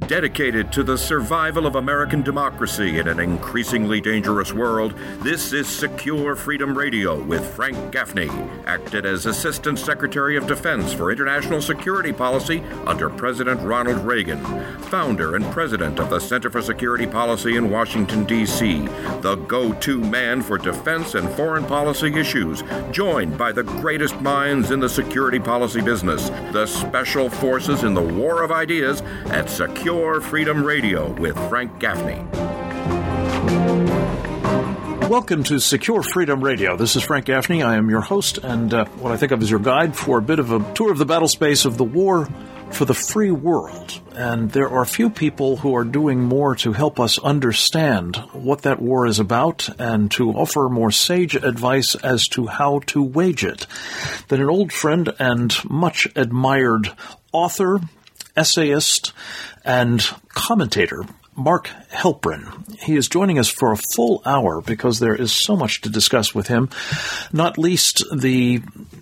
Dedicated to the survival of American democracy in an increasingly dangerous world, this is Secure Freedom Radio with Frank Gaffney, acted as Assistant Secretary of Defense for International Security Policy under President Ronald Reagan, founder and president of the Center for Security Policy in Washington, D.C., the go-to man for defense and foreign policy issues, joined by the greatest minds in the security policy business, the special forces in the war of ideas at Secure Freedom Radio with Frank Gaffney. Welcome to Secure Freedom Radio. This is Frank Gaffney. I am your host and what I think of as your guide for a bit of a tour of the battle space of the war for the free world. And there are few people who are doing more to help us understand what that war is about and to offer more sage advice as to how to wage it than an old friend and much admired author, essayist, and commentator, Mark Helprin. He is joining us for a full hour because there is so much to discuss with him, not least the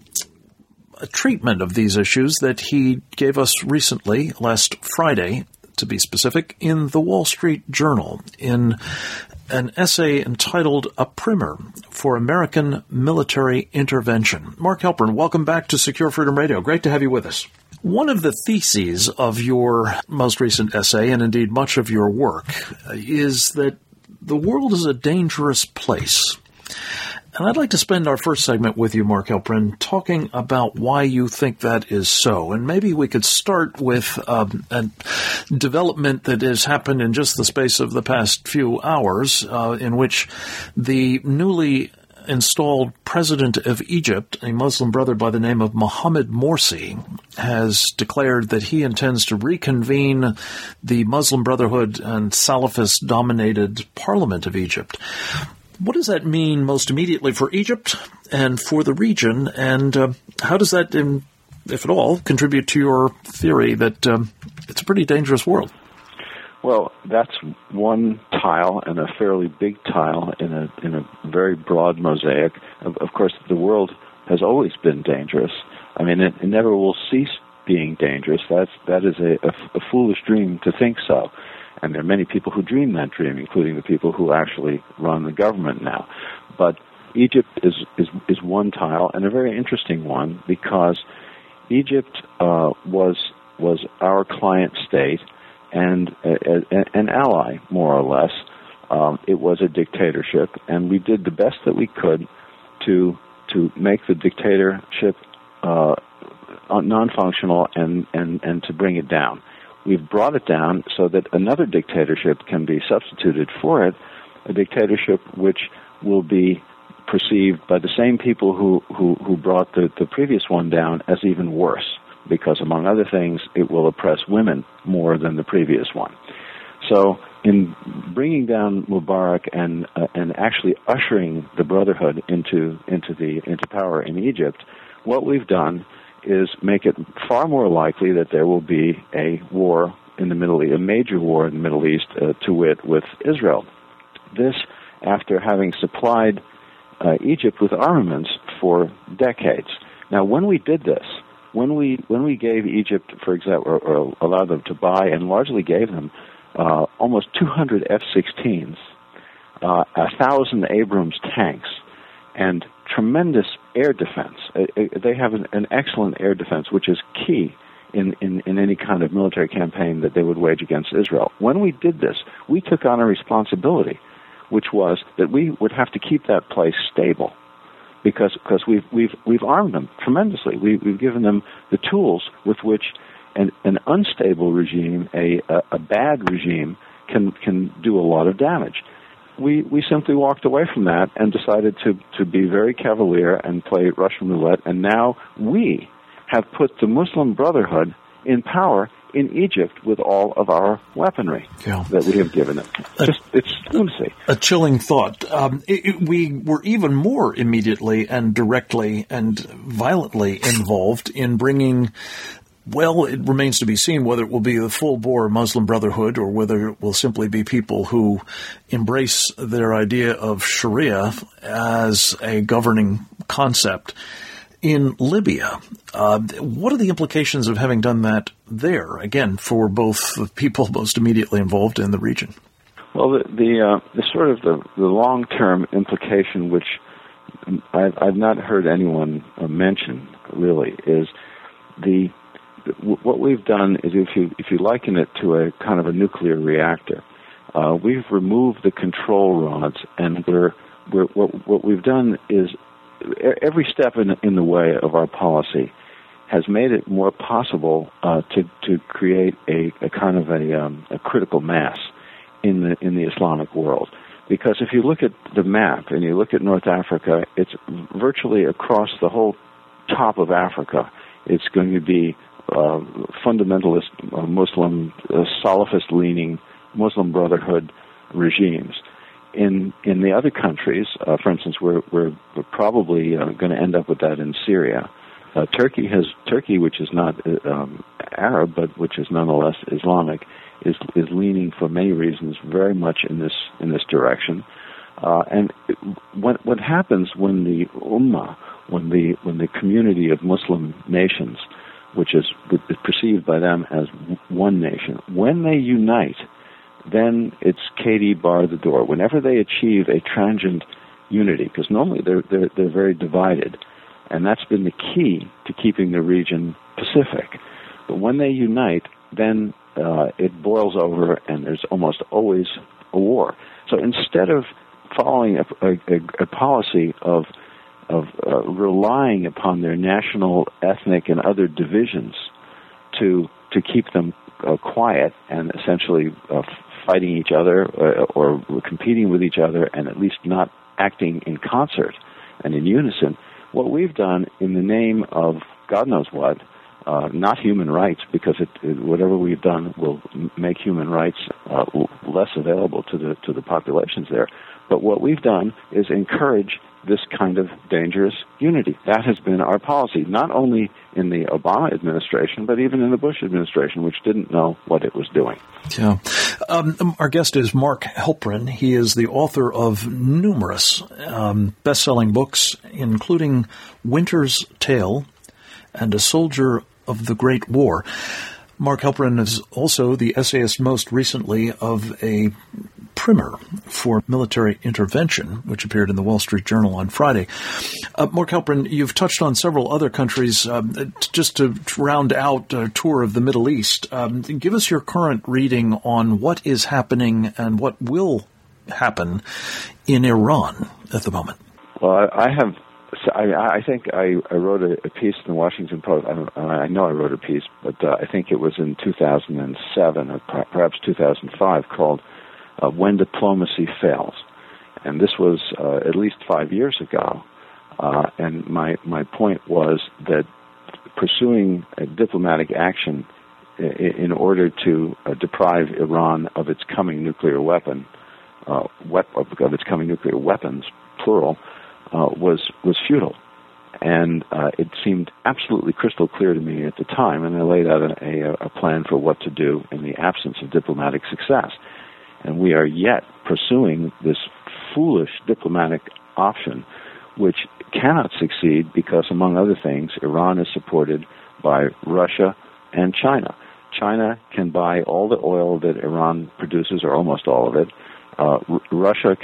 treatment of these issues that he gave us recently, last Friday, to be specific, in the Wall Street Journal, in an essay entitled A Primer for American Military Intervention. Mark Helprin, welcome back to Secure Freedom Radio. Great to have you with us. One of the theses of your most recent essay, and indeed much of your work, is that the world is a dangerous place. And I'd like to spend our first segment with you, Mark Helprin, talking about why you think that is so. And maybe we could start with a development that has happened in just the space of the past few hours, in which the newly installed president of Egypt, a Muslim brother by the name of Mohamed Morsi, has declared that he intends to reconvene the Muslim Brotherhood and Salafist-dominated parliament of Egypt. What does that mean most immediately for Egypt and for the region, and how does that, if at all, contribute to your theory that it's a pretty dangerous world? Well, that's one tile, and a fairly big tile in a very broad mosaic. Of course, the world has always been dangerous. I mean, it never will cease being dangerous. That is a foolish dream to think so. And there are many people who dream that dream, including the people who actually run the government now. But Egypt is one tile, and a very interesting one, because Egypt was our client state and an ally, more or less. It was a dictatorship, and we did the best that we could to make the dictatorship non-functional and to bring it down. We've brought it down so that another dictatorship can be substituted for it, a dictatorship which will be perceived by the same people who brought the previous one down as even worse, because, among other things, it will oppress women more than the previous one. So in bringing down Mubarak and actually ushering the Brotherhood into power in Egypt, what we've done is make it far more likely that there will be a war in the Middle East, a major war in the Middle East, to wit, with Israel. This, after having supplied Egypt with armaments for decades. Now, when we did this, when we gave Egypt, for example, or allowed them to buy and largely gave them almost 200 F-16s, 1,000 Abrams tanks, and tremendous air defense. They have an excellent air defense, which is key in any kind of military campaign that they would wage against Israel. When we did this, we took on a responsibility, which was that we would have to keep that place stable, because we've armed them tremendously. We've given them the tools with which an unstable regime, a bad regime, can do a lot of damage. We simply walked away from that and decided to be very cavalier and play Russian roulette, and now we have put the Muslim Brotherhood in power in Egypt with all of our weaponry that we have given them. It's lunacy. A chilling thought. We were even more immediately and directly and violently involved in bringing, well, it remains to be seen whether it will be the full-bore Muslim Brotherhood or whether it will simply be people who embrace their idea of Sharia as a governing concept in Libya. What are the implications of having done that there, again, for both the people most immediately involved in the region? Well, the sort of the long-term implication, which I've not heard anyone mention really, is what we've done is if you liken it to a kind of a nuclear reactor, we've removed the control rods, and what we've done is every step in the way of our policy has made it more possible to create a kind of a critical mass in the Islamic world. Because if you look at the map and you look at North Africa, it's virtually across the whole top of Africa. It's going to be fundamentalist Muslim, Salafist-leaning Muslim Brotherhood regimes. In the other countries, for instance, we're probably going to end up with that in Syria. Turkey, which is not Arab but which is nonetheless Islamic, is leaning for many reasons very much in this direction. And what happens when the Ummah, when the community of Muslim nations, which is perceived by them as one nation, when they unite, then it's Katie bar the door. Whenever they achieve a transient unity, because normally they're very divided, and that's been the key to keeping the region pacific. But when they unite, then it boils over, and there's almost always a war. So instead of following a policy of relying upon their national, ethnic, and other divisions to keep them quiet and essentially fighting each other or competing with each other, and at least not acting in concert and in unison, what we've done in the name of God knows what, not human rights, because whatever we've done will make human rights less available to the populations there. But what we've done is encourage this kind of dangerous unity. That has been our policy, not only in the Obama administration, but even in the Bush administration, which didn't know what it was doing. Yeah. Our guest is Mark Halperin. He is the author of numerous best-selling books, including Winter's Tale and A Soldier of the Great War. Mark Halperin is also the essayist most recently of a primer for military intervention, which appeared in the Wall Street Journal on Friday. Mark Halperin, you've touched on several other countries. Just to round out a tour of the Middle East, give us your current reading on what is happening and what will happen in Iran at the moment. Well, I think I wrote a piece in the Washington Post. I know I wrote a piece, but I think it was in 2007 or perhaps 2005 called When Diplomacy Fails. And this was at least 5 years ago. And my point was that pursuing a diplomatic action in order to deprive Iran of its coming nuclear weapon, of its coming nuclear weapons, plural, was futile. And it seemed absolutely crystal clear to me at the time, and I laid out a plan for what to do in the absence of diplomatic success. And we are yet pursuing this foolish diplomatic option, which cannot succeed because, among other things, Iran is supported by Russia and China. China can buy all the oil that Iran produces, or almost all of it. Russia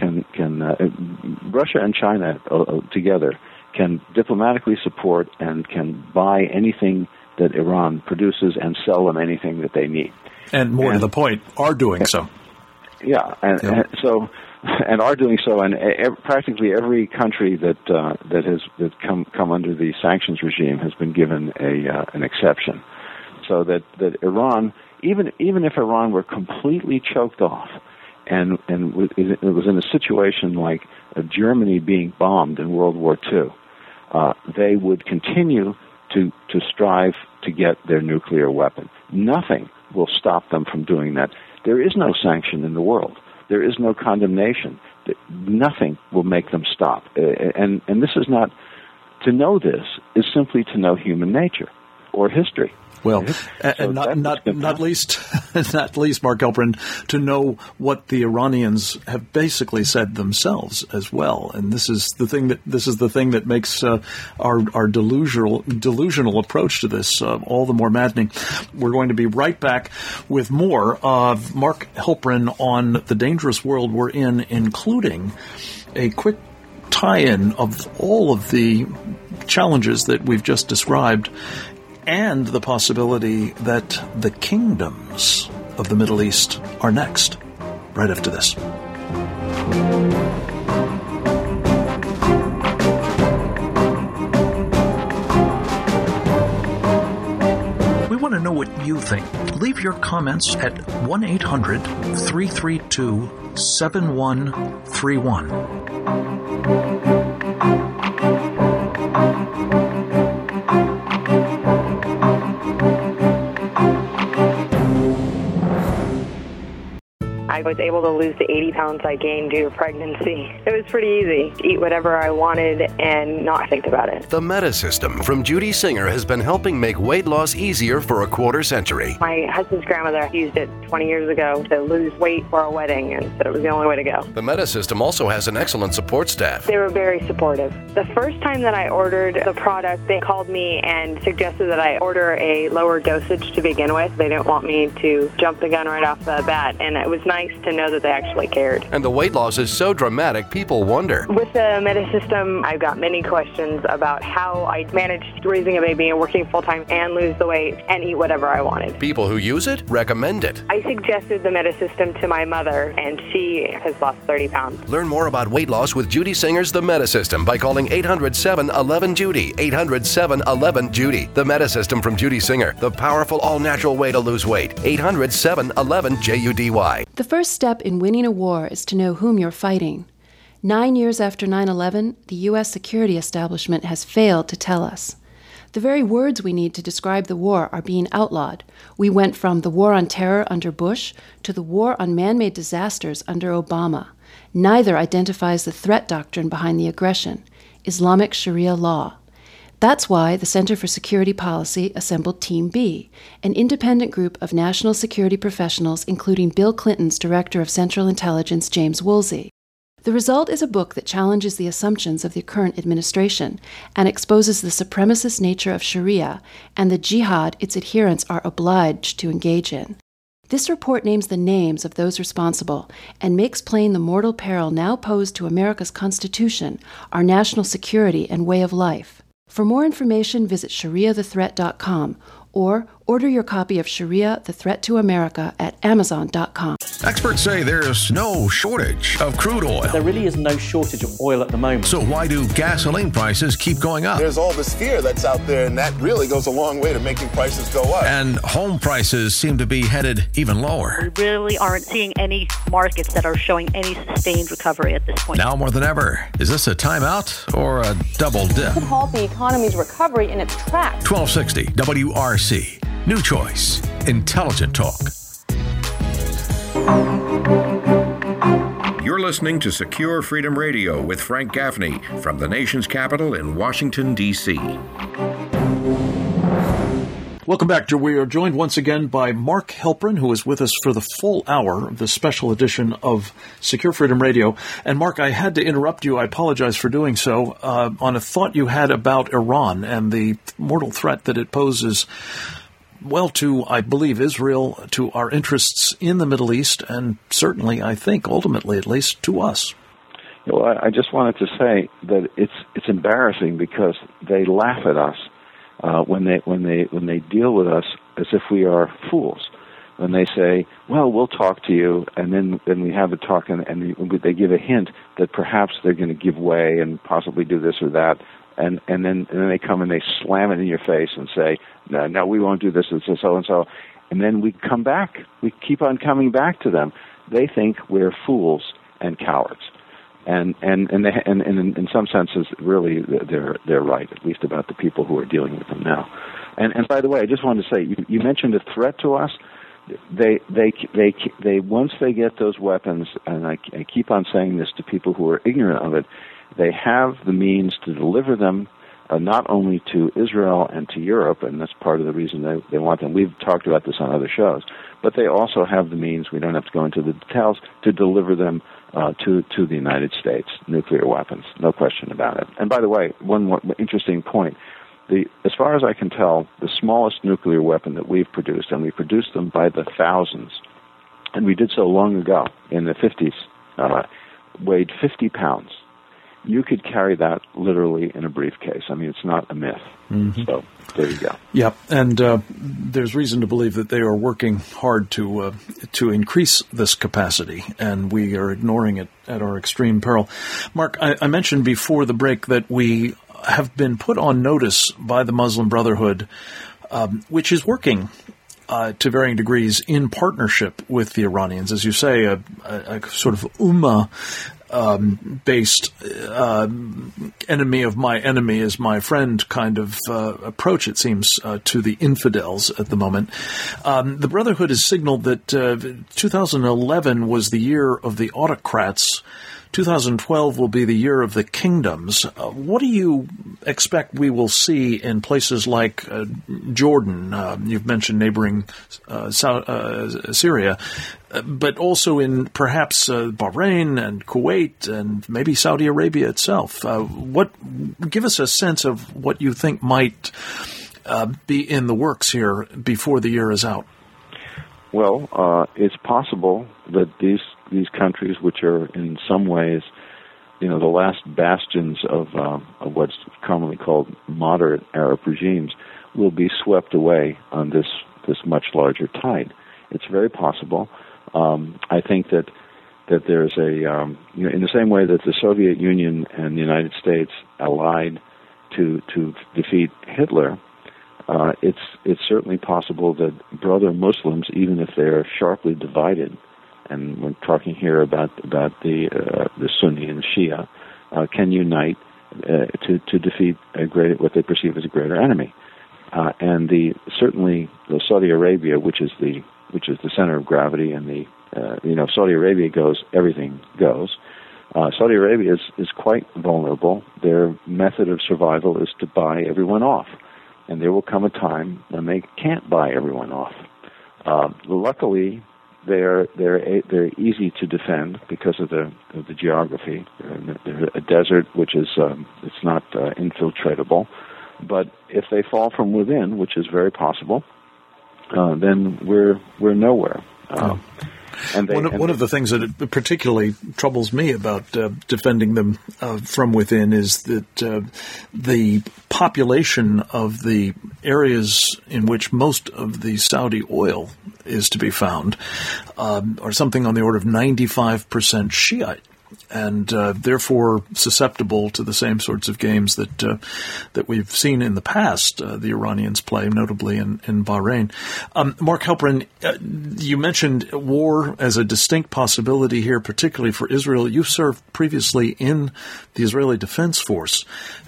and China together can diplomatically support and can buy anything that Iran produces and sell them anything that they need. And more to the point, are doing so. Yeah, and are doing so, and practically every country that has come under the sanctions regime has been given an exception, so that Iran, even if Iran were completely choked off, and it was in a situation like Germany being bombed in World War II, they would continue to strive to get their nuclear weapon. Nothing will stop them from doing that. There is no sanction in the world. There is no condemnation. Nothing will make them stop. And this is not, to know this is simply to know human nature. or history. Well, and not least, Mark Halperin, to know what the Iranians have basically said themselves as well. And this is the thing that makes our delusional approach to this all the more maddening. We're going to be right back with more of Mark Halperin on the dangerous world we're in, including a quick tie-in of all of the challenges that we've just described, and the possibility that the kingdoms of the Middle East are next, right after this. We want to know what you think. Leave your comments at 1-800-332-7131. I was able to lose the 80 pounds I gained due to pregnancy. It was pretty easy. Eat whatever I wanted and not think about it. The Meta System from Judy Singer has been helping make weight loss easier for a quarter century. My husband's grandmother used it 20 years ago to lose weight for a wedding and said it was the only way to go. The Meta System also has an excellent support staff. They were very supportive. The first time that I ordered the product, they called me and suggested that I order a lower dosage to begin with. They didn't want me to jump the gun right off the bat, and it was nice to know that they actually cared. And the weight loss is so dramatic, people wonder. With the Meta System, I've got many questions about how I managed raising a baby and working full-time and lose the weight and eat whatever I wanted. People who use it recommend it. I suggested the Meta System to my mother, and she has lost 30 pounds. Learn more about weight loss with Judy Singer's The Meta System by calling 800-711-JUDY. 800-711-JUDY. The Meta System from Judy Singer, the powerful all-natural way to lose weight. 800-711-JUDY. The first step in winning a war is to know whom you're fighting. 9 years after 9/11, the U.S. security establishment has failed to tell us. The very words we need to describe the war are being outlawed. We went from the war on terror under Bush to the war on man-made disasters under Obama. Neither identifies the threat doctrine behind the aggression, Islamic Sharia law. That's why the Center for Security Policy assembled Team B, an independent group of national security professionals, including Bill Clinton's Director of Central Intelligence, James Woolsey. The result is a book that challenges the assumptions of the current administration and exposes the supremacist nature of Sharia and the jihad its adherents are obliged to engage in. This report names the names of those responsible and makes plain the mortal peril now posed to America's Constitution, our national security, and way of life. For more information, visit ShariaTheThreat.com or order your copy of Sharia, The Threat to America at Amazon.com. Experts say there's no shortage of crude oil. There really is no shortage of oil at the moment. So why do gasoline prices keep going up? There's all this fear that's out there, and that really goes a long way to making prices go up. And home prices seem to be headed even lower. We really aren't seeing any markets that are showing any sustained recovery at this point. Now more than ever, is this a timeout or a double dip? Could halt the economy's recovery in its tracks. 1260 WRC. New choice. Intelligent talk. You're listening to Secure Freedom Radio with Frank Gaffney from the nation's capital in Washington, D.C. Welcome back. We are joined once again by Mark Halperin, who is with us for the full hour of this special edition of Secure Freedom Radio. And Mark, I had to interrupt you. I apologize for doing so, on a thought you had about Iran and the mortal threat that it poses, well, to, I believe, Israel, to our interests in the Middle East, and certainly, I think, ultimately, at least, to us. Well, I just wanted to say that it's embarrassing because they laugh at us when they deal with us as if we are fools. When they say, "Well, we'll talk to you," and then we have a talk, and they give a hint that perhaps they're going to give way and possibly do this or that. And then they come and they slam it in your face and say, no, we won't do this and so and so. And then we come back. We keep on coming back to them. They think we're fools and cowards. And in some senses, really, they're right, at least about the people who are dealing with them now. And by the way, I just wanted to say, you mentioned a threat to us. They once they get those weapons, and I keep on saying this to people who are ignorant of it, they have the means to deliver them not only to Israel and to Europe, and that's part of the reason they want them. We've talked about this on other shows, but they also have the means, we don't have to go into the details, to deliver them to the United States, nuclear weapons, no question about it. And by the way, one more interesting point. As far as I can tell, the smallest nuclear weapon that we've produced, and we produced them by the thousands, and we did so long ago, in the 50s, weighed 50 pounds. You could carry that literally in a briefcase. I mean, it's not a myth. Mm-hmm. So there you go. Yeah, and there's reason to believe that they are working hard to increase this capacity, and we are ignoring it at our extreme peril. Mark, I mentioned before the break that we have been put on notice by the Muslim Brotherhood, which is working to varying degrees in partnership with the Iranians. As you say, a sort of based enemy of my enemy is my friend kind of approach, it seems, to the infidels at the moment. The Brotherhood has signaled that 2011 was the year of the autocrats. 2012 will be the year of the kingdoms. What do you expect we will see in places like Jordan? You've mentioned neighboring Syria, but also in perhaps Bahrain and Kuwait and maybe Saudi Arabia itself. Give us a sense of what you think might be in the works here before the year is out. Well, it's possible that these countries, which are in some ways, the last bastions of what's commonly called moderate Arab regimes, will be swept away on this much larger tide. It's very possible. I think that there's in the same way that the Soviet Union and the United States allied to defeat Hitler. It's certainly possible that brother Muslims, even if they're sharply divided, and we're talking here about the Sunni and the Shia, can unite to defeat what they perceive as a greater enemy. And certainly the Saudi Arabia, which is the center of gravity, and Saudi Arabia goes, everything goes. Saudi Arabia is quite vulnerable. Their method of survival is to buy everyone off. And there will come a time when they can't buy everyone off. Luckily, they're easy to defend because of the geography. They're a desert, which is it's not infiltratable. But if they fall from within, which is very possible, then we're nowhere. One of the things that particularly troubles me about defending them from within is that the population of the areas in which most of the Saudi oil is to be found are something on the order of 95% Shiite, and therefore susceptible to the same sorts of games that we've seen in the past, the Iranians play, notably in Bahrain. Mark Halperin, you mentioned war as a distinct possibility here, particularly for Israel. You served previously in the Israeli Defense Force.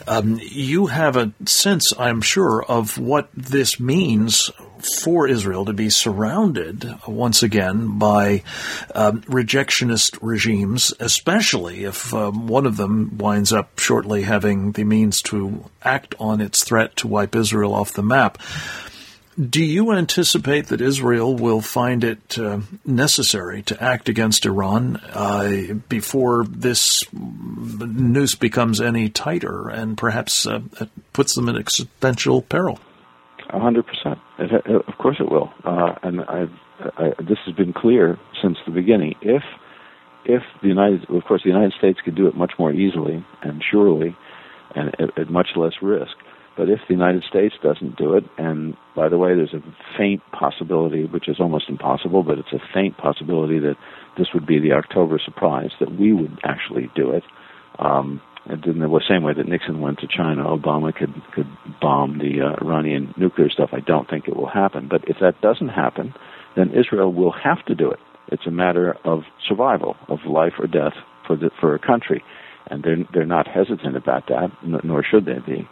You have a sense, I'm sure, of what this means for Israel to be surrounded once again by rejectionist regimes, especially if one of them winds up shortly having the means to act on its threat to wipe Israel off the map. Do you anticipate that Israel will find it necessary to act against Iran before this noose becomes any tighter and perhaps puts them in existential peril? 100%. Of course it will. And this has been clear since the beginning. If the United States could do it much more easily and surely and at much less risk. But if the United States doesn't do it, and by the way, there's a faint possibility, which is almost impossible, but it's a faint possibility that this would be the October surprise, that we would actually do it. And in the same way that Nixon went to China, Obama could bomb the Iranian nuclear stuff. I don't think it will happen. But if that doesn't happen, then Israel will have to do it. It's a matter of survival, of life or death for a country. And they're not hesitant about that, nor should they be.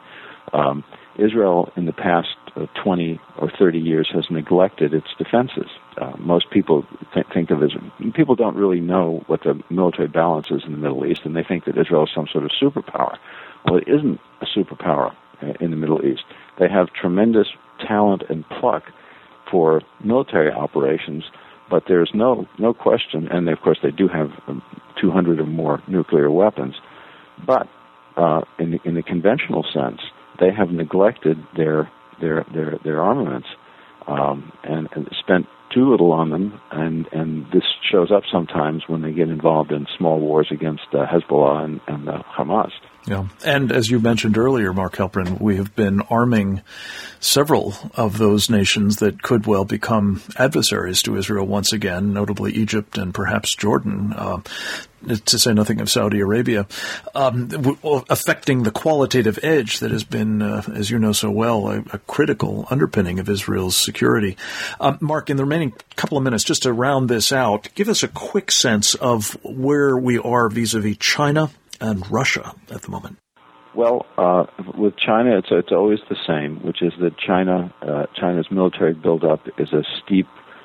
Israel, in the past 20 or 30 years, has neglected its defenses. Most people think of Israel. People don't really know what the military balance is in the Middle East, and they think that Israel is some sort of superpower. Well, it isn't a superpower in the Middle East. They have tremendous talent and pluck for military operations, but there's no question, and of course they do have 200 or more nuclear weapons, but in the conventional sense, they have neglected their armaments and spent too little on them, and this shows up sometimes when they get involved in small wars against Hezbollah and Hamas. Yeah, and as you mentioned earlier, Mark Halperin, we have been arming several of those nations that could well become adversaries to Israel once again, notably Egypt and perhaps Jordan, to say nothing of Saudi Arabia, affecting the qualitative edge that has been, as you know so well, a critical underpinning of Israel's security. Mark, in the remaining couple of minutes, just to round this out, give us a quick sense of where we are vis-a-vis China and Russia at the moment. Well, with China, it's always the same, which is that China's military buildup is a steep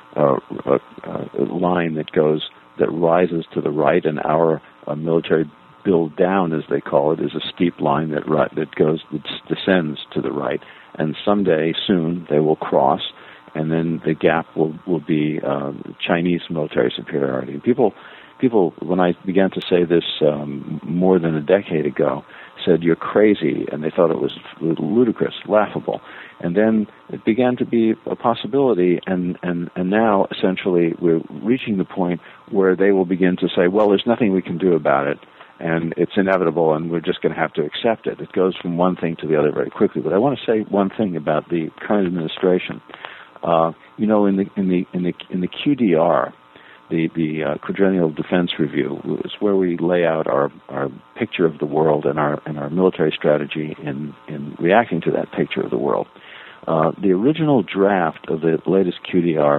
line that rises to the right, and our military build down, as they call it, is a steep line that descends to the right. And someday, soon, they will cross, and then the gap will be Chinese military superiority. And people, when I began to say this more than a decade ago, said, "You're crazy," and they thought it was ludicrous, laughable. And then it began to be a possibility, and now, essentially, we're reaching the point where they will begin to say, well, there's nothing we can do about it, and it's inevitable, and we're just going to have to accept it. It goes from one thing to the other very quickly. But I want to say one thing about the current administration. In the QDR, the Quadrennial Defense Review, is where we lay out our picture of the world and our military strategy in reacting to that picture of the world. The original draft of the latest QDR,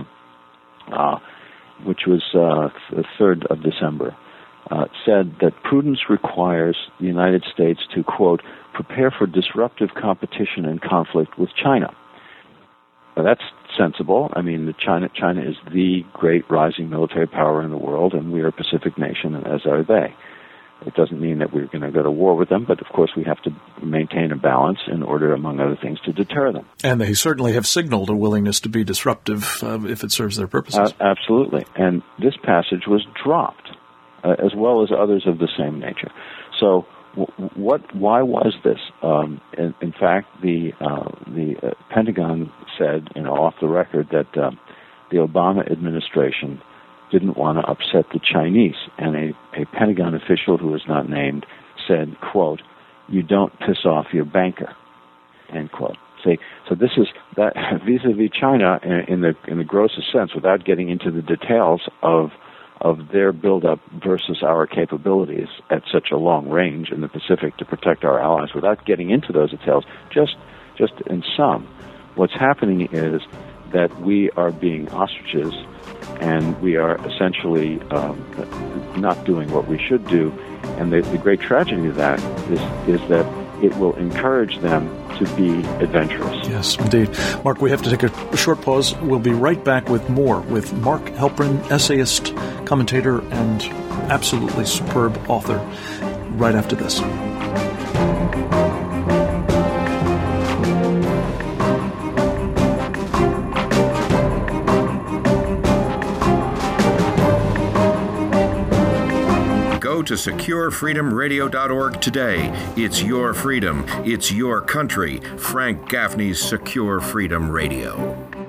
which was the 3rd of December, said that prudence requires the United States to, quote, prepare for disruptive competition and conflict with China. Now, that's sensible. I mean, China is the great rising military power in the world, and we are a Pacific nation, as are they. It doesn't mean that we're going to go to war with them, but of course we have to maintain a balance in order, among other things, to deter them. And they certainly have signaled a willingness to be disruptive if it serves their purposes. Absolutely. And this passage was dropped, as well as others of the same nature. So why was this? In fact, the Pentagon said, off the record, that the Obama administration didn't want to upset the Chinese, and a Pentagon official who was not named said, quote, "You don't piss off your banker," end quote. See, so this is that vis-a-vis China in the grossest sense, without getting into the details of their buildup versus our capabilities at such a long range in the Pacific to protect our allies. Without getting into those details, just in sum, what's happening is that we are being ostriches, and we are essentially not doing what we should do. And the great tragedy of that is that it will encourage them to be adventurous. Yes, indeed. Mark, we have to take a short pause. We'll be right back with more with Mark Halperin, essayist, commentator, and absolutely superb author, right after this. Go to SecureFreedomRadio.org today. It's your freedom. It's your country. Frank Gaffney's Secure Freedom Radio.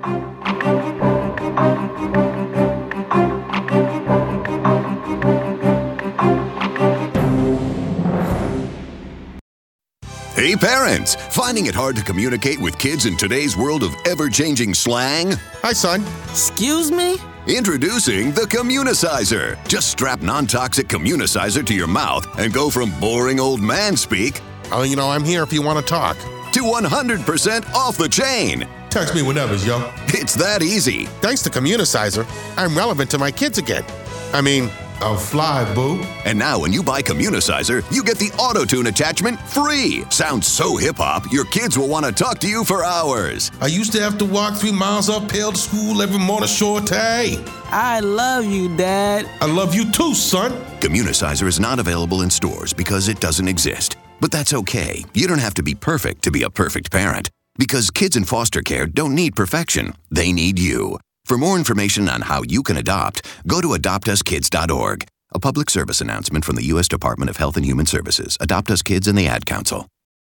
Hey parents, finding it hard to communicate with kids in today's world of ever-changing slang? Hi, son. Excuse me? Introducing the Communicizer. Just strap non-toxic Communicizer to your mouth and go from boring old man speak, I'm here if you want to talk, to 100% off the chain. Text me whenever, yo. It's that easy. Thanks to Communicizer, I'm relevant to my kids again. I'll fly, boo. And now when you buy Communicizer, you get the auto-tune attachment free. Sounds so hip-hop, your kids will want to talk to you for hours. I used to have to walk 3 miles uphill to school every morning, shorty. I love you, Dad. I love you too, son. Communicizer is not available in stores because it doesn't exist. But that's okay. You don't have to be perfect to be a perfect parent. Because kids in foster care don't need perfection. They need you. For more information on how you can adopt, go to adoptuskids.org. A public service announcement from the U.S. Department of Health and Human Services, Adopt Us Kids, and the Ad Council.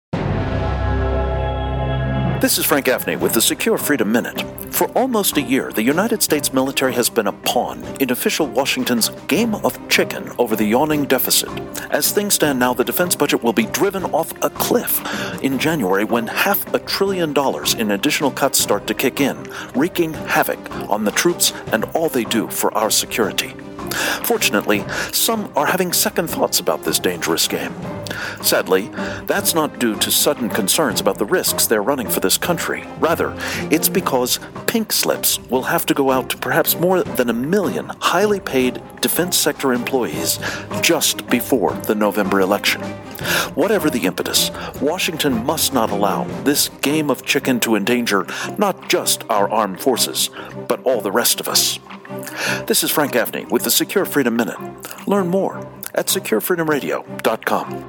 This is Frank Gaffney with the Secure Freedom Minute. For almost a year, the United States military has been a pawn in official Washington's game of chicken over the yawning deficit. As things stand now, the defense budget will be driven off a cliff in January when $500 billion in additional cuts start to kick in, wreaking havoc on the troops and all they do for our security. Fortunately, some are having second thoughts about this dangerous game. Sadly, that's not due to sudden concerns about the risks they're running for this country. Rather, it's because pink slips will have to go out to perhaps more than 1 million highly paid defense sector employees just before the November election. Whatever the impetus, Washington must not allow this game of chicken to endanger not just our armed forces, but all the rest of us. This is Frank Gaffney with the Secure Freedom Minute. Learn more at securefreedomradio.com.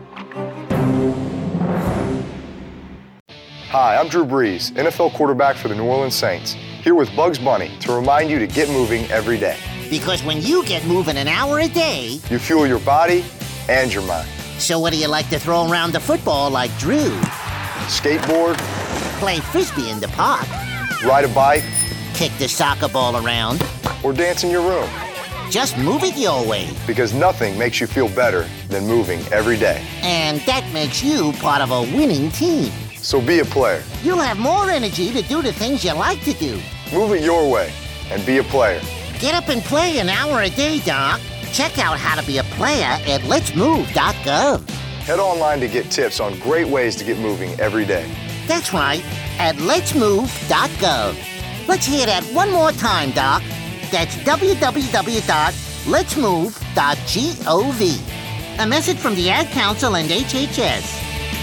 Hi, I'm Drew Brees, NFL quarterback for the New Orleans Saints, here with Bugs Bunny to remind you to get moving every day. Because when you get moving an hour a day, you fuel your body and your mind. So what do you like to throw around the football like Drew? Skateboard. Play Frisbee in the park. Ride a bike. Kick the soccer ball around. Or dance in your room. Just move it your way. Because nothing makes you feel better than moving every day. And that makes you part of a winning team. So be a player. You'll have more energy to do the things you like to do. Move it your way and be a player. Get up and play an hour a day, Doc. Check out how to be a player at letsmove.gov. Head online to get tips on great ways to get moving every day. That's right, at letsmove.gov. Let's hear that one more time, Doc. That's www.letsmove.gov. A message from the Ad Council and HHS.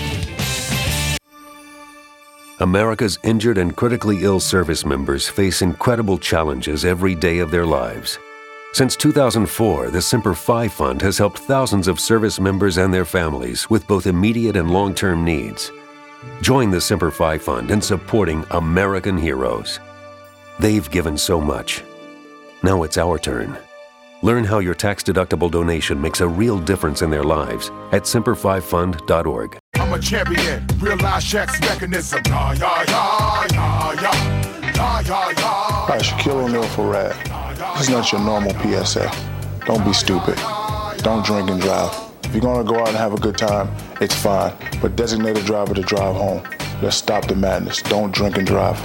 America's injured and critically ill service members face incredible challenges every day of their lives. Since 2004, the Semper Fi Fund has helped thousands of service members and their families with both immediate and long-term needs. Join the Semper Fi Fund in supporting American heroes. They've given so much. Now it's our turn. Learn how your tax-deductible donation makes a real difference in their lives at semperfifund.org. I'm a champion, real-life checks mechanism. Yeah, yeah, yeah, yeah, yeah, yeah, yeah, yeah. Hi, Shaquille O'Neal for RAD. This is not your normal PSA. Don't be stupid. Don't drink and drive. If you're going to go out and have a good time, it's fine. But designate a driver to drive home. Let's stop the madness. Don't drink and drive.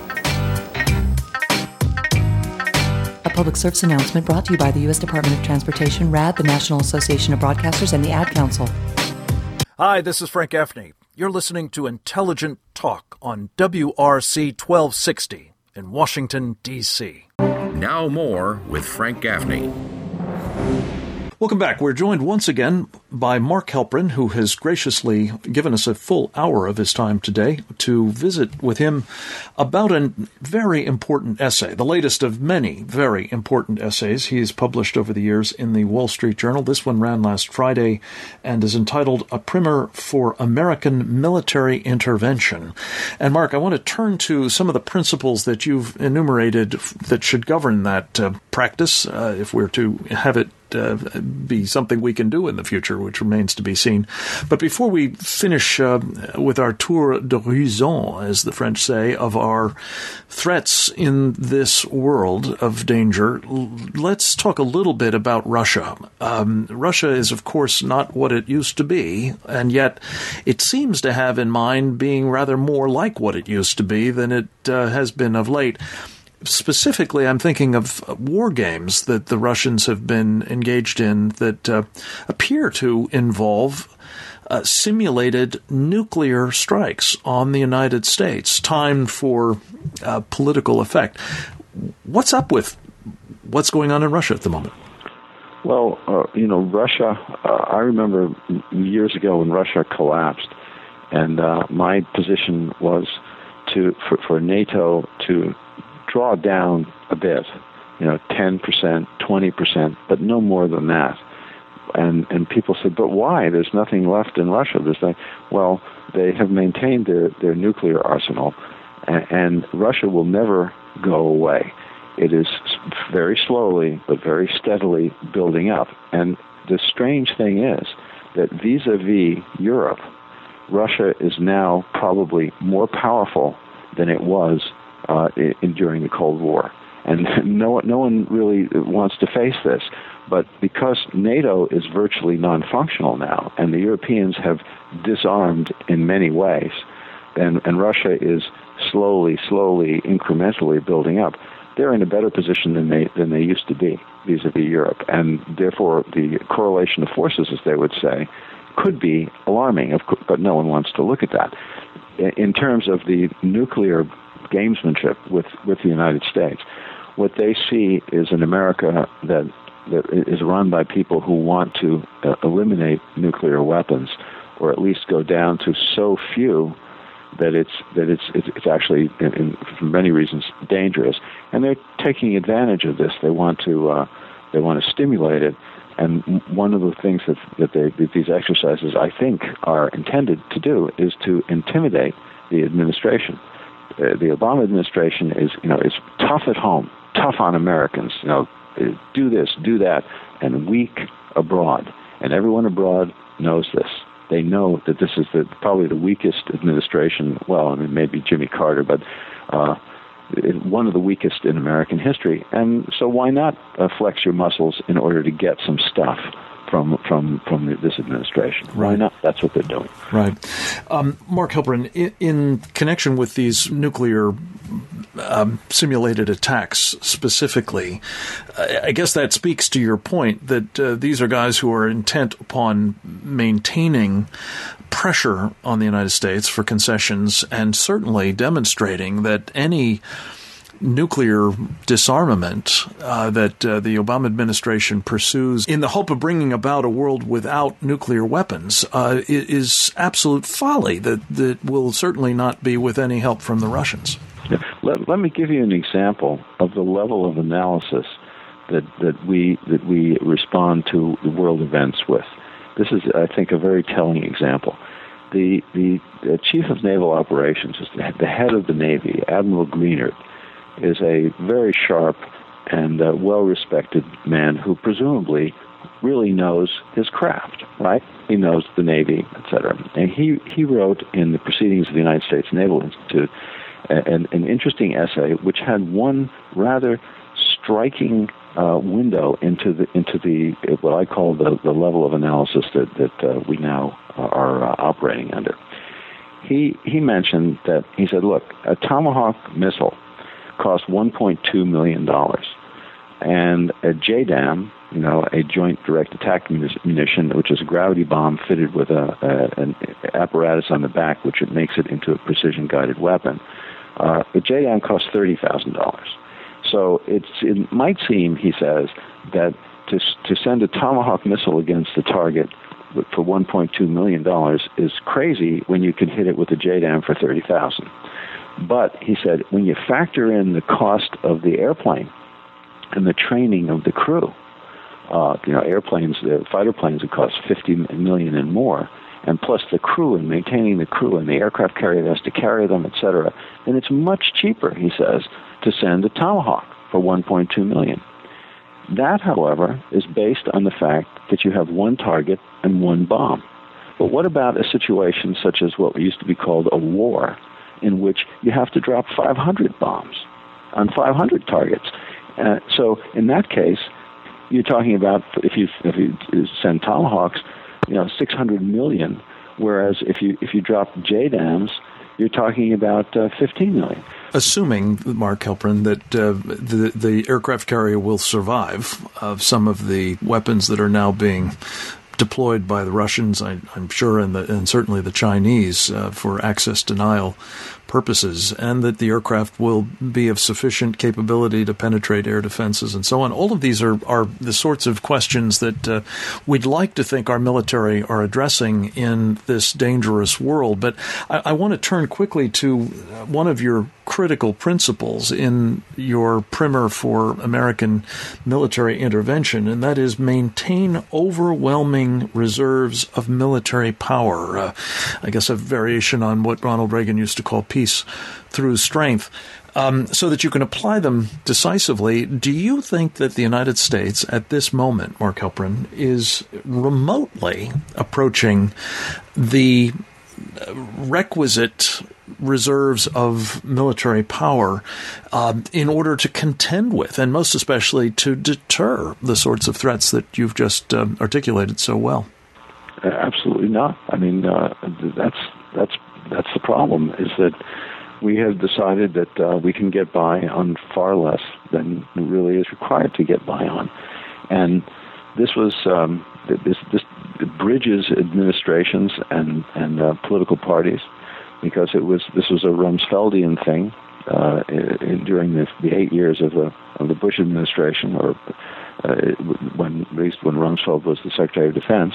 A public service announcement brought to you by the U.S. Department of Transportation, RAD, the National Association of Broadcasters, and the Ad Council. Hi, this is Frank Gaffney. You're listening to Intelligent Talk on WRC 1260 in Washington, D.C. Now more with Frank Gaffney. Welcome back. We're joined once again by Mark Halperin, who has graciously given us a full hour of his time today to visit with him about a very important essay, the latest of many very important essays he's published over the years in the Wall Street Journal. This one ran last Friday and is entitled A Primer for American Military Intervention. And Mark, I want to turn to some of the principles that you've enumerated that should govern that practice, if we're to have it be something we can do in the future, which remains to be seen. But before we finish with our tour d'horizon, as the French say, of our threats in this world of danger, let's talk a little bit about Russia. Russia is, of course, not what it used to be, and yet it seems to have in mind being rather more like what it used to be than it has been of late. Specifically, I'm thinking of war games that the Russians have been engaged in that appear to involve simulated nuclear strikes on the United States, timed for political effect. What's up with what's going on in Russia at the moment? Well, Russia, I remember years ago when Russia collapsed, and my position was for NATO to draw down a bit, 10%, 20%, but no more than that. And people said, but why? There's nothing left in Russia. Well, they have maintained their nuclear arsenal, and Russia will never go away. It is very slowly but very steadily building up. And the strange thing is that vis-a-vis Europe, Russia is now probably more powerful than it was during the Cold War. And no one really wants to face this. But because NATO is virtually non-functional now, and the Europeans have disarmed in many ways, and Russia is slowly, incrementally building up, they're in a better position than they used to be vis-a-vis Europe. And therefore, the correlation of forces, as they would say, could be alarming, but no one wants to look at that. In terms of the nuclear gamesmanship with the United States, what they see is an America that is run by people who want to eliminate nuclear weapons, or at least go down to so few that it's actually, for many reasons, dangerous. And they're taking advantage of this. They want to stimulate it. And one of the things that these exercises, I think, are intended to do is to intimidate the administration. The Obama administration is tough at home, tough on Americans. Do this, do that, and weak abroad. And everyone abroad knows this. They know that this is probably the weakest administration. Well, maybe Jimmy Carter, but one of the weakest in American history. And so why not flex your muscles in order to get some stuff from this administration? Why not? That's what they're doing. Right. Mark Halperin, in connection with these nuclear simulated attacks specifically, I guess that speaks to your point that these are guys who are intent upon maintaining pressure on the United States for concessions, and certainly demonstrating that any nuclear disarmament that the Obama administration pursues in the hope of bringing about a world without nuclear weapons is absolute folly that will certainly not be with any help from the Russians. Let me give you an example of the level of analysis that we respond to the world events with. This is, I think, a very telling example. The Chief of Naval Operations, the head of the Navy, Admiral Greenert, is a very sharp and well-respected man who presumably really knows his craft, right? He knows the Navy, etc. And he wrote in the Proceedings of the United States Naval Institute an interesting essay which had one rather striking window into the what I call the level of analysis that we now are operating under. He mentioned that, he said, look, a Tomahawk missile cost $1.2 million, and a JDAM, a Joint Direct Attack Munition, which is a gravity bomb fitted with an apparatus on the back which it makes it into a precision-guided weapon. The JDAM costs $30,000. So it might seem, he says, that to send a Tomahawk missile against the target for $1.2 million is crazy when you can hit it with a JDAM for $30,000. But, he said, when you factor in the cost of the airplane and the training of the crew, airplanes, fighter planes would cost $50 million and more, and plus the crew and maintaining the crew and the aircraft carrier that has to carry them, etc., then it's much cheaper, he says, to send a Tomahawk for $1.2 million. That, however, is based on the fact that you have one target and one bomb. But what about a situation such as what used to be called a war, in which you have to drop 500 bombs on 500 targets? So in that case, you're talking about, if you send Tomahawks, $600 million, whereas if you drop JDAMs, you're talking about $15 million. Assuming, Mark Halperin, that the aircraft carrier will survive some of the weapons that are now being deployed by the Russians, I'm sure, and certainly the Chinese for access denial purposes, and that the aircraft will be of sufficient capability to penetrate air defenses and so on. All of these are the sorts of questions that we'd like to think our military are addressing in this dangerous world. But I want to turn quickly to one of your critical principles in your primer for American military intervention, and that is maintain overwhelming reserves of military power. I guess a variation on what Ronald Reagan used to call peace through strength. So that you can apply them decisively. Do you think that the United States at this moment, Mark Halperin, is remotely approaching the requisite reserves of military power in order to contend with, and most especially to deter the sorts of threats that you've just articulated so well? Absolutely not. I mean, that's the problem, is that we have decided that we can get by on far less than really is required to get by on. And this was this bridges administrations and political parties, because this was a Rumsfeldian thing during the 8 years of the Bush administration, or when Rumsfeld was the Secretary of Defense.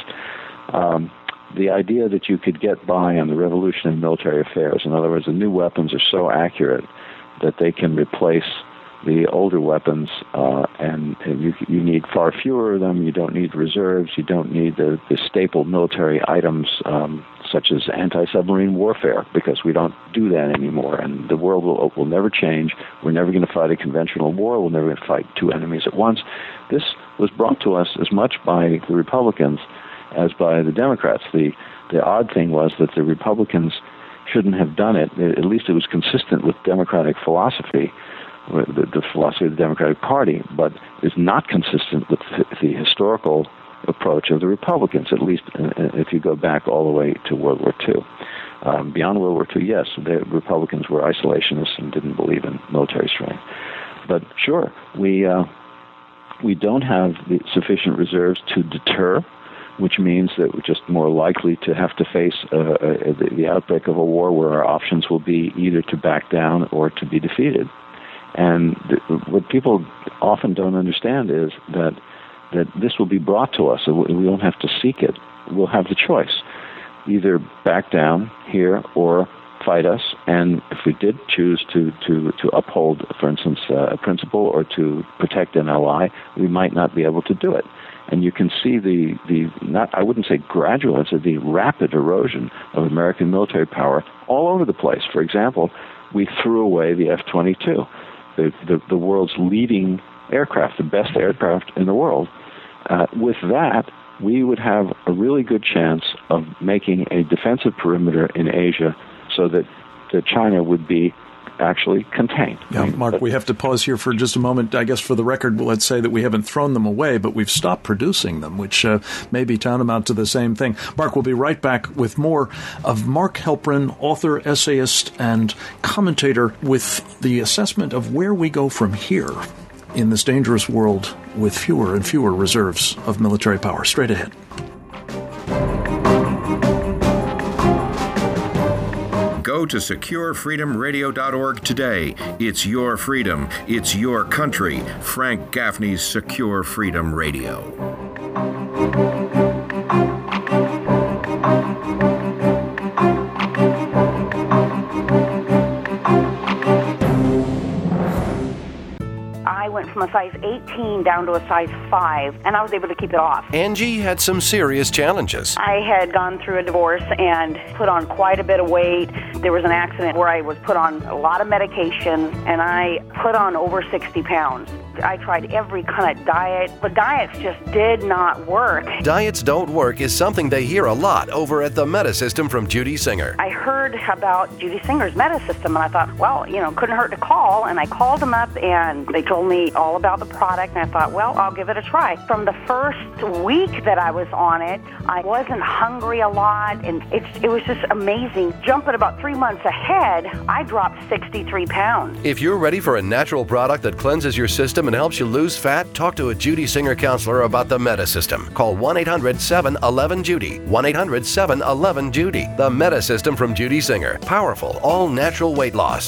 The idea that you could get by on the revolution in military affairs, in other words, the new weapons are so accurate that they can replace the older weapons, and you need far fewer of them. You don't need reserves. You don't need the staple military items such as anti-submarine warfare, because we don't do that anymore, and the world will never change. We're never going to fight a conventional war. We're never going to fight two enemies at once. This was brought to us as much by the Republicans as by the Democrats. The odd thing was that the Republicans shouldn't have done it. At least it was consistent with Democratic philosophy, the philosophy of the Democratic Party, but is not consistent with the historical approach of the Republicans, at least if you go back all the way to World War II. Beyond World War II, yes, the Republicans were isolationists and didn't believe in military strength. But sure, we don't have the sufficient reserves to deter, which means that we're just more likely to have to face the outbreak of a war where our options will be either to back down or to be defeated. And what people often don't understand is that this will be brought to us, so we won't have to seek it. We'll have the choice. Either back down here or fight us, and if we did choose to uphold, for instance, a principle or to protect an ally, we might not be able to do it. And you can see I wouldn't say gradual, it's the rapid erosion of American military power all over the place. For example, we threw away the F-22, the world's leading aircraft, the best aircraft in the world. With that, we would have a really good chance of making a defensive perimeter in Asia so that China would be actually contained. Yeah, Mark, we have to pause here for just a moment. I guess for the record, let's say that we haven't thrown them away, but we've stopped producing them, which may be tantamount to the same thing. Mark, we'll be right back with more of Mark Halperin, author, essayist, and commentator, with the assessment of where we go from here in this dangerous world with fewer and fewer reserves of military power. Straight ahead. Go to SecureFreedomRadio.org today. It's your freedom. It's your country. Frank Gaffney's Secure Freedom Radio. I went from a size 18 down to a size 5, and I was able to keep it off. Angie had some serious challenges. I had gone through a divorce and put on quite a bit of weight. There was an accident where I was put on a lot of medication, and I put on over 60 pounds. I tried every kind of diet, but diets just did not work. Diets don't work is something they hear a lot over at the Metasystem from Judy Singer. I heard about Judy Singer's Metasystem, and I thought, well, couldn't hurt to call. And I called them up, and they told me all about the product, and I thought, well, I'll give it a try. From the first week that I was on it, I wasn't hungry a lot, and it was just amazing. Jumping about 3 months ahead, I dropped 63 pounds. If you're ready for a natural product that cleanses your system System and helps you lose fat? Talk to a Judy Singer counselor about the Meta System. Call 1-800-711-JUDY. 1-800-711-JUDY. The Meta System from Judy Singer. Powerful, all-natural weight loss.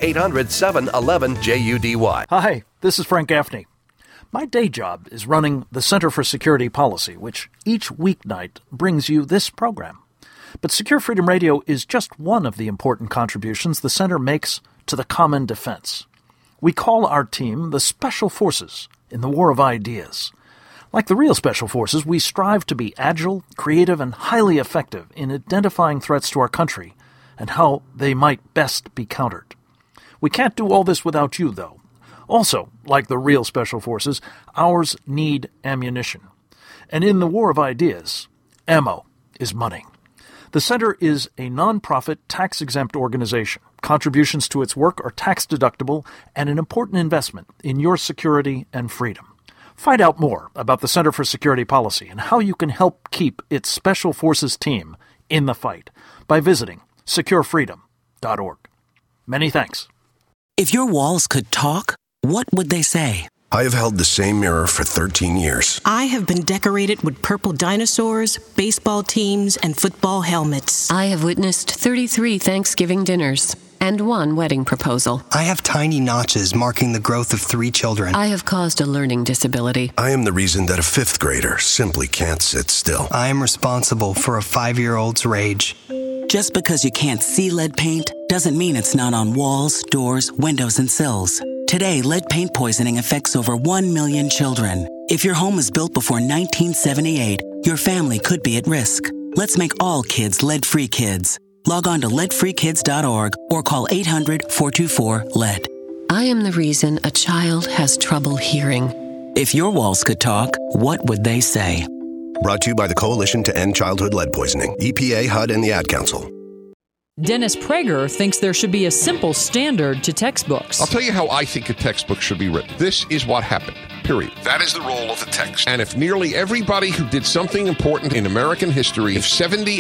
1-800-711-JUDY. Hi, this is Frank Gaffney. My day job is running the Center for Security Policy, which each weeknight brings you this program. But Secure Freedom Radio is just one of the important contributions the Center makes to the common defense. We call our team the Special Forces in the War of Ideas. Like the real Special Forces, we strive to be agile, creative, and highly effective in identifying threats to our country and how they might best be countered. We can't do all this without you, though. Also, like the real Special Forces, ours need ammunition. And in the War of Ideas, ammo is money. The Center is a nonprofit, tax-exempt organization. Contributions to its work are tax-deductible and an important investment in your security and freedom. Find out more about the Center for Security Policy and how you can help keep its Special Forces team in the fight by visiting securefreedom.org. Many thanks. If your walls could talk, what would they say? I have held the same mirror for 13 years. I have been decorated with purple dinosaurs, baseball teams, and football helmets. I have witnessed 33 Thanksgiving dinners and 1 wedding proposal. I have tiny notches marking the growth of 3 children. I have caused a learning disability. I am the reason that a 5th grader simply can't sit still. I am responsible for a 5-year-old's rage. Just because you can't see lead paint doesn't mean it's not on walls, doors, windows, and sills. Today, lead paint poisoning affects over 1 million children. If your home was built before 1978, your family could be at risk. Let's make all kids lead-free kids. Log on to leadfreekids.org or call 800-424-LEAD. I am the reason a child has trouble hearing. If your walls could talk, what would they say? Brought to you by the Coalition to End Childhood Lead Poisoning, EPA, HUD, and the Ad Council. Dennis Prager thinks there should be a simple standard to textbooks. I'll tell you how I think a textbook should be written. This is what happened, period. That is the role of the text. And if nearly everybody who did something important in American history, if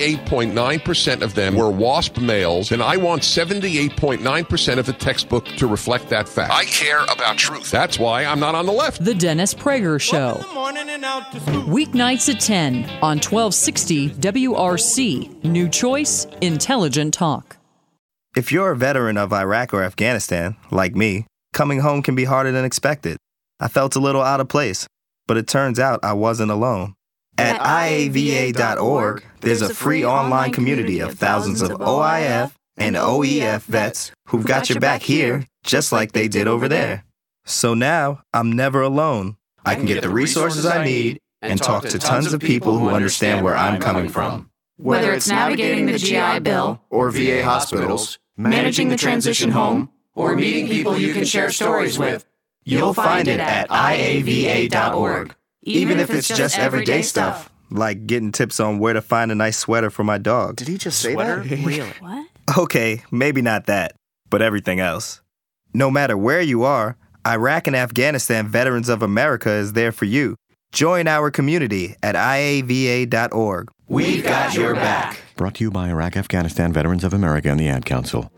78.9% of them were WASP males, then I want 78.9% of the textbook to reflect that fact. I care about truth. That's why I'm not on the left. The Dennis Prager Show. Weeknights at 10 on 1260 WRC. New choice, intelligent talk. If you're a veteran of Iraq or Afghanistan, like me, coming home can be harder than expected. I felt a little out of place, but it turns out I wasn't alone. At IAVA.org, there's a free online community of thousands of OIF and OEF vets who've got your back here, just like they did over there. So now, I'm never alone. I can get the resources I need and talk to tons of people who understand where I'm coming from. Whether it's navigating the GI Bill, or VA hospitals, managing the transition home, or meeting people you can share stories with, you'll find it at IAVA.org. Even if it's just everyday stuff, like getting tips on where to find a nice sweater for my dog. Did he just say that? Really? What? Okay, maybe not that, but everything else. No matter where you are, Iraq and Afghanistan Veterans of America is there for you. Join our community at IAVA.org. We've got your back. Brought to you by Iraq Afghanistan Veterans of America and the Ad Council.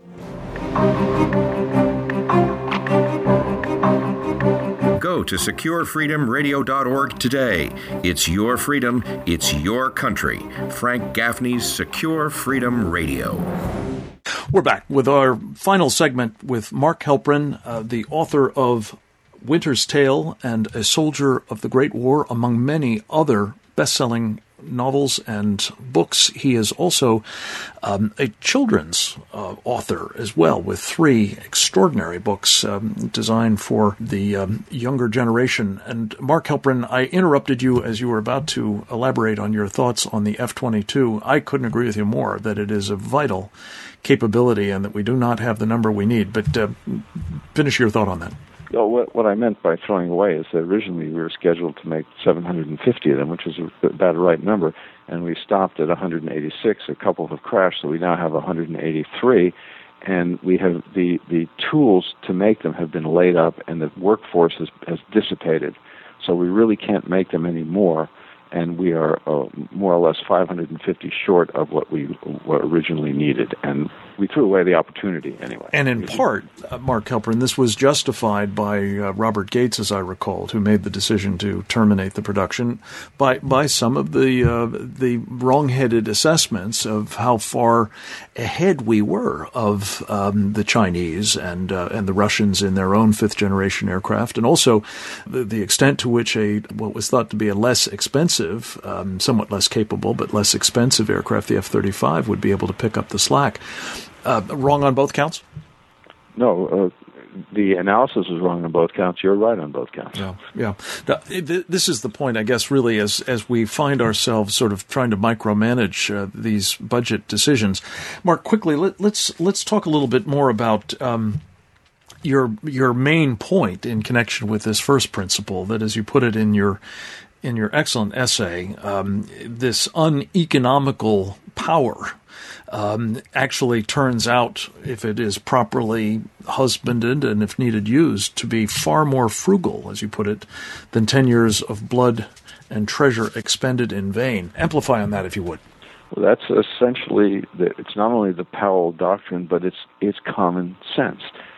Go to securefreedomradio.org today. It's your freedom. It's your country. Frank Gaffney's Secure Freedom Radio. We're back with our final segment with Mark Halperin, the author of Winter's Tale and A Soldier of the Great War, among many other best-selling novels and books. He is also a children's author as well, with 3 extraordinary books designed for the younger generation. And Mark Halperin, I interrupted you as you were about to elaborate on your thoughts on the F-22. I couldn't agree with you more that it is a vital capability and that we do not have the number we need. But finish your thought on that. What I meant by throwing away is that originally we were scheduled to make 750 of them, which is about the right number, and we stopped at 186. A couple have crashed, so we now have 183, and we have the tools to make them have been laid up, and the workforce has dissipated. So we really can't make them anymore, and we are more or less 550 short of what we originally needed. And we threw away the opportunity anyway. And in part, Mark Halperin, this was justified by Robert Gates, as I recalled, who made the decision to terminate the production by some of the wrong-headed assessments of how far ahead we were of the Chinese and the Russians in their own fifth-generation aircraft, and also the extent to which what was thought to be a less expensive, somewhat less capable, but less expensive aircraft, the F-35, would be able to pick up the slack. Wrong on both counts? No, the analysis is wrong on both counts. You're right on both counts. Yeah. Now, this is the point, I guess, really, as we find ourselves sort of trying to micromanage these budget decisions. Mark, quickly, let's talk a little bit more about your main point in connection with this first principle, that, as you put it in your excellent essay, this uneconomical power actually turns out, if it is properly husbanded and if needed used, to be far more frugal, as you put it, than 10 years of blood and treasure expended in vain. Amplify on that, if you would. Well, that's essentially, it's not only the Powell doctrine, but it's common sense.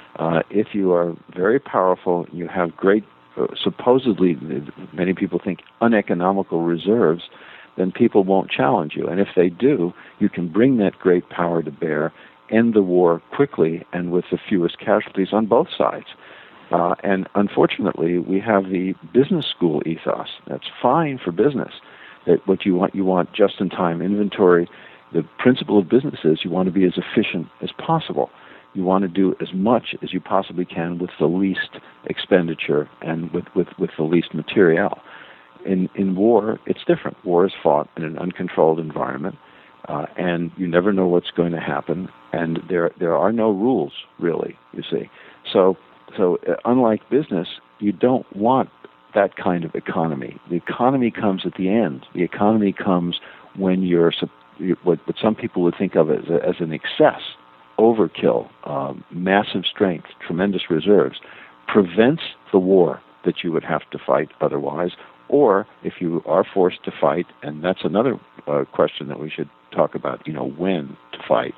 If you are very powerful, you have great, supposedly, many people think, uneconomical reserves, then people won't challenge you. And if they do, you can bring that great power to bear, end the war quickly and with the fewest casualties on both sides. And unfortunately, we have the business school ethos. That's fine for business. That what you want just-in-time inventory. The principle of business is you want to be as efficient as possible. You want to do as much as you possibly can with the least expenditure and with the least material. In war, it's different. War is fought in an uncontrolled environment, and you never know what's going to happen, and there are no rules, really, you see. So unlike business, you don't want that kind of economy. The economy comes at the end. The economy comes when you're what some people would think of as an excess, overkill, massive strength, tremendous reserves, prevents the war that you would have to fight otherwise. Or if you are forced to fight, and that's another question that we should talk about, when to fight.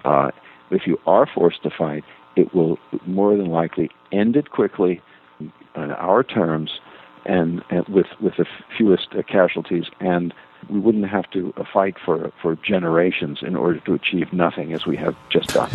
If you are forced to fight, it will more than likely end it quickly on our terms and with the fewest casualties, and we wouldn't have to fight for generations in order to achieve nothing, as we have just done.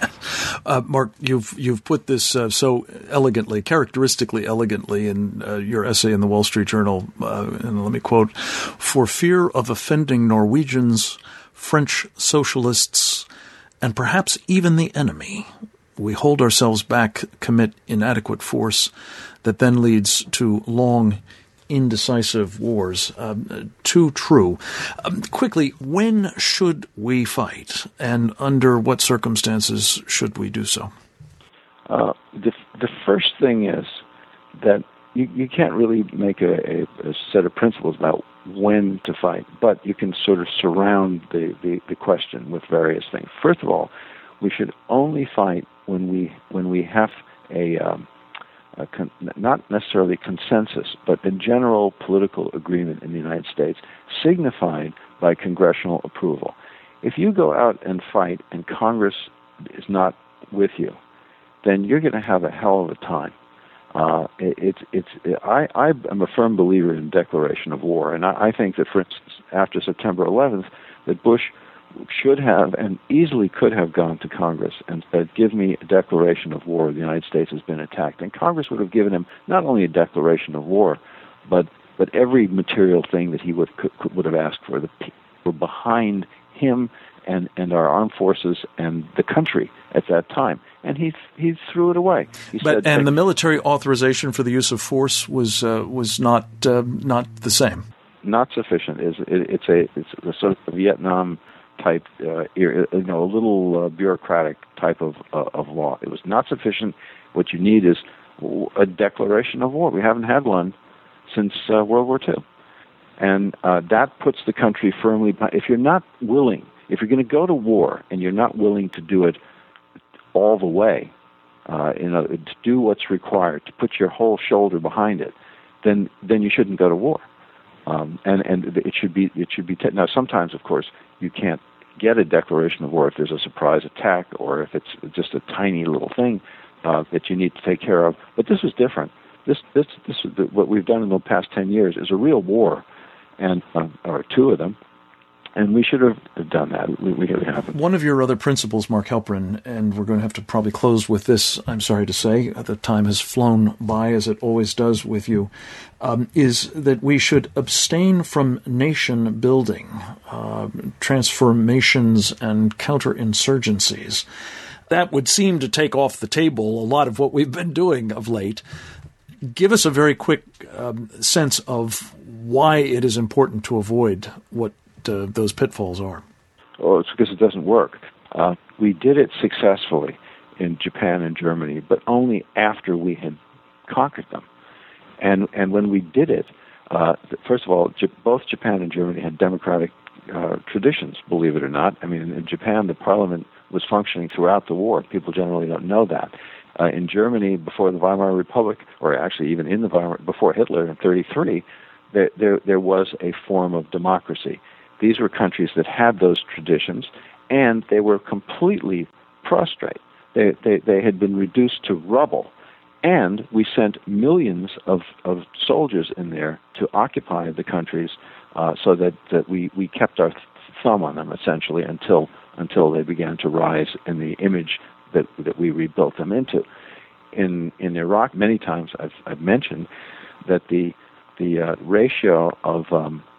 Mark, you've put this so elegantly, characteristically elegantly, in your essay in the Wall Street Journal, and let me quote, "For fear of offending Norwegians, French socialists, and perhaps even the enemy, we hold ourselves back, commit inadequate force that then leads to long, indecisive wars." Too true. Quickly, when should we fight, and under what circumstances should we do so? The first thing is that you can't really make a set of principles about when to fight, but you can sort of surround the question with various things. First of all, we should only fight when we have not necessarily consensus, but a general political agreement in the United States, signified by congressional approval. If you go out and fight and Congress is not with you, then you're going to have a hell of a time. I am a firm believer in declaration of war, and I think that, for instance, after September 11th, that Bush should have and easily could have gone to Congress and said, "Give me a declaration of war. The United States has been attacked." And Congress would have given him not only a declaration of war, but every material thing that he would have asked for. The people were behind him and our armed forces and the country at that time, and he threw it away. He said, the military authorization for the use of force was not the same. Not sufficient. It's a sort of Vietnam type, a little bureaucratic type of law. It was not sufficient. What you need is a declaration of war. We haven't had one since World War II. And that puts the country firmly behind. If you're not willing, if you're going to go to war and you're not willing to do it all the way, to do what's required, to put your whole shoulder behind it, then you shouldn't go to war. And it should be now. Sometimes, of course, you can't get a declaration of war if there's a surprise attack or if it's just a tiny little thing that you need to take care of. But this is different. This what we've done in the past 10 years is a real war, and or two of them. And we should have done that. We haven't. One of your other principles, Mark Halperin, and we're going to have to probably close with this, I'm sorry to say, the time has flown by as it always does with you, is that we should abstain from nation building, transformations and counterinsurgencies. That would seem to take off the table a lot of what we've been doing of late. Give us a very quick sense of why it is important to avoid what those pitfalls are. Well, it's because it doesn't work. We did it successfully in Japan and Germany, but only after we had conquered them. And when we did it, first of all, both Japan and Germany had democratic traditions, believe it or not. I mean, in Japan, the parliament was functioning throughout the war. People generally don't know that. In Germany, before the Weimar Republic, or actually even in the Weimar, before Hitler in 1933, there was a form of democracy. These were countries that had those traditions, and they were completely prostrate. They had been reduced to rubble, and we sent millions of soldiers in there to occupy the countries so that we kept our thumb on them, essentially, until they began to rise in the image that we rebuilt them into. In Iraq, many times I've mentioned that the ratio of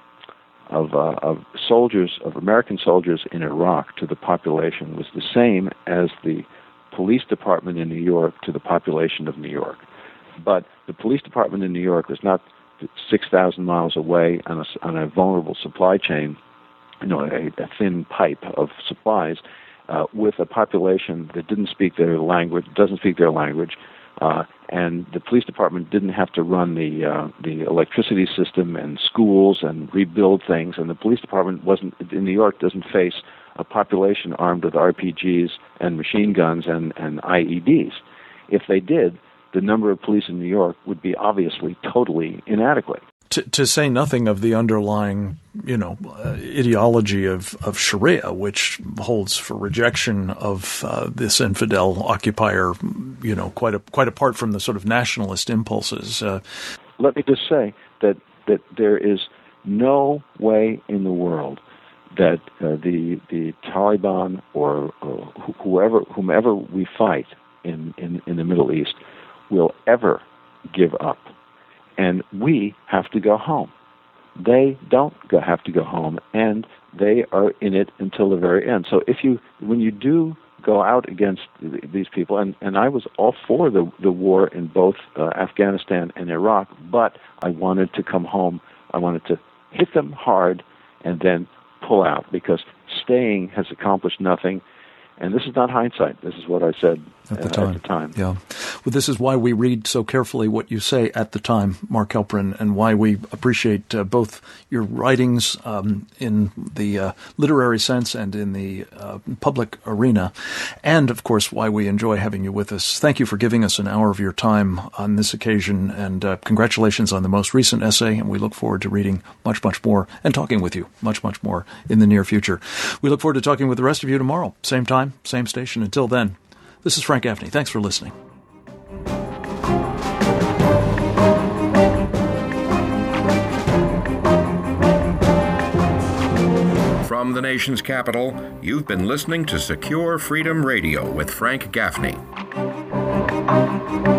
soldiers, of American soldiers in Iraq to the population was the same as the police department in New York to the population of New York. But the police department in New York was not 6,000 miles away on a vulnerable supply chain, a thin pipe of supplies, with a population that doesn't speak their language, and the police department didn't have to run the electricity system and schools and rebuild things, and the police department in New York doesn't face a population armed with RPGs and machine guns and IEDs. If they did, the number of police in New York would be obviously totally inadequate. To say nothing of the underlying, ideology of Sharia, which holds for rejection of this infidel occupier, quite apart from the sort of nationalist impulses. Let me just say that there is no way in the world that the Taliban or whomever we fight in the Middle East will ever give up. And we have to go home. They don't have to go home, and they are in it until the very end. So when you do go out against these people, and I was all for the war in both Afghanistan and Iraq, but I wanted to come home. I wanted to hit them hard and then pull out, because staying has accomplished nothing. And this is not hindsight. This is what I said at the time. Yeah. Well, this is why we read so carefully what you say at the time, Mark Halperin, and why we appreciate both your writings in the literary sense and in the public arena, and, of course, why we enjoy having you with us. Thank you for giving us an hour of your time on this occasion, and congratulations on the most recent essay, and we look forward to reading much, much more and talking with you much, much more in the near future. We look forward to talking with the rest of you tomorrow, same time, same station. Until then, this is Frank Gaffney. Thanks for listening. From the nation's capital, you've been listening to Secure Freedom Radio with Frank Gaffney.